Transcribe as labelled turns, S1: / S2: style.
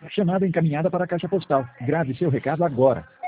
S1: Chamada encaminhada para a caixa postal. Grave seu recado agora.